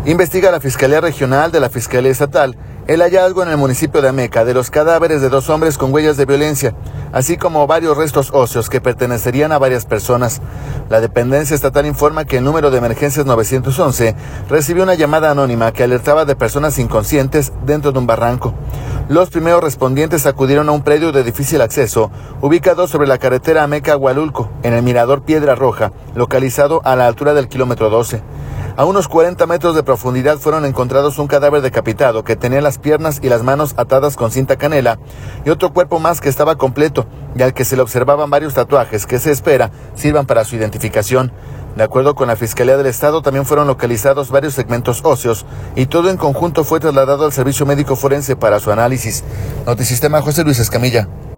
Investiga la Fiscalía Regional de la Fiscalía Estatal el hallazgo en el municipio de Ameca de los cadáveres de 2 hombres con huellas de violencia, así como varios restos óseos que pertenecerían a varias personas. La dependencia estatal informa que el número de emergencias 911 recibió una llamada anónima que alertaba de personas inconscientes dentro de un barranco. Los primeros respondientes acudieron a un predio de difícil acceso, ubicado sobre la carretera Ameca-Hualulco, en el mirador Piedra Roja, localizado a la altura del kilómetro 12. A unos 40 metros de profundidad fueron encontrados un cadáver decapitado que tenía las piernas y las manos atadas con cinta canela y otro cuerpo más que estaba completo y al que se le observaban varios tatuajes que se espera sirvan para su identificación. De acuerdo con la Fiscalía del Estado, también fueron localizados varios segmentos óseos y todo en conjunto fue trasladado al Servicio Médico Forense para su análisis. Notisistema, José Luis Escamilla.